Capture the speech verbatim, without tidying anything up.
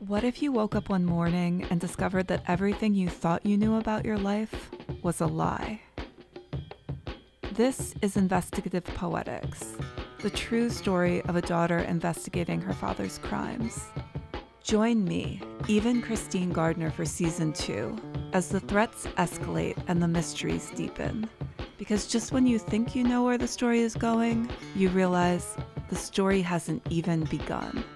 What if you woke up one morning and discovered that everything you thought you knew about your life was a lie? This is Investigative Poetics, the true story of a daughter investigating her father's crimes. Join me, Even Christine Gardner, for Season two, as the threats escalate and the mysteries deepen. Because just when you think you know where the story is going, you realize the story hasn't even begun.